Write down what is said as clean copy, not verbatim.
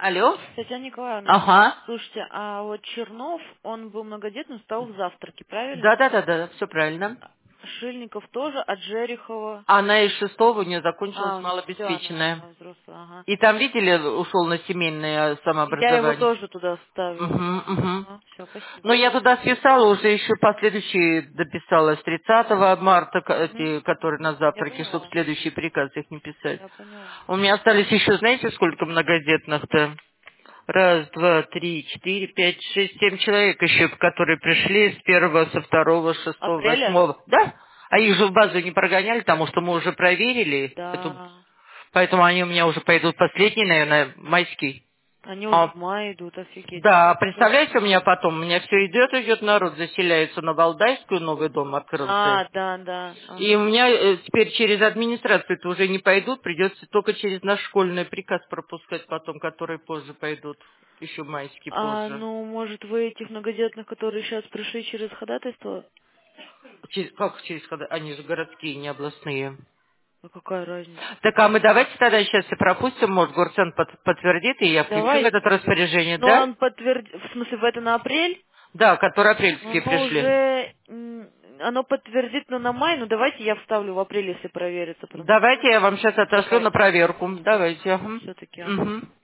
Алло? Татьяна Николаевна, Ага. слушайте, а вот Чернов, он был многодетным, стал в завтраке, правильно? Да, все правильно. Шильников тоже, а Джерихова? Она из шестого у нее закончилась А, все, малообеспеченная. она взрослая, ага. И там, видели, ушел на семейное Я его самообразование. тоже туда ставила. Угу. Ага, все, спасибо. Но я туда списала, уже еще последующие дописала с 30 марта, Угу. эти, которые на Я завтраке, чтобы поняла, следующий приказ их не писать. я поняла. У меня остались еще, знаете, сколько многодетных-то? Раз, два, три, четыре, пять, шесть, семь человек еще, которые пришли с первого, со второго, шестого, Апреля? восьмого. Да? А их же в базу не прогоняли, потому что мы уже проверили. Да. Поэтому они у меня уже пойдут последний, наверное, майский. Они уже А, в мае идут, офигеть. да, Всё. представляете, у меня все идет, народ заселяется на Валдайскую, новый дом открылся. А, да, да, И у ага. меня теперь через администрацию это уже не пойдут, придется только через наш школьный приказ пропускать потом, которые позже пойдут, еще майские А, позже. ну, может, вы этих многодетных, которые сейчас пришли через ходатайство? Как через хода? Они же городские, не областные. А какая разница? Так, а мы давайте тогда сейчас и пропустим, может, горцент подтвердит, и я включу в это Давайте. распоряжение, Но да? он подтвердит, в смысле, в это на апрель? Да, которые апрельские Оно пришли. уже, оно подтвердит, но на май, ну давайте я вставлю в апреле, если проверится просто. Давайте я вам сейчас отошлю Давайте. на проверку. Давайте. Все-таки, ага. Мгм.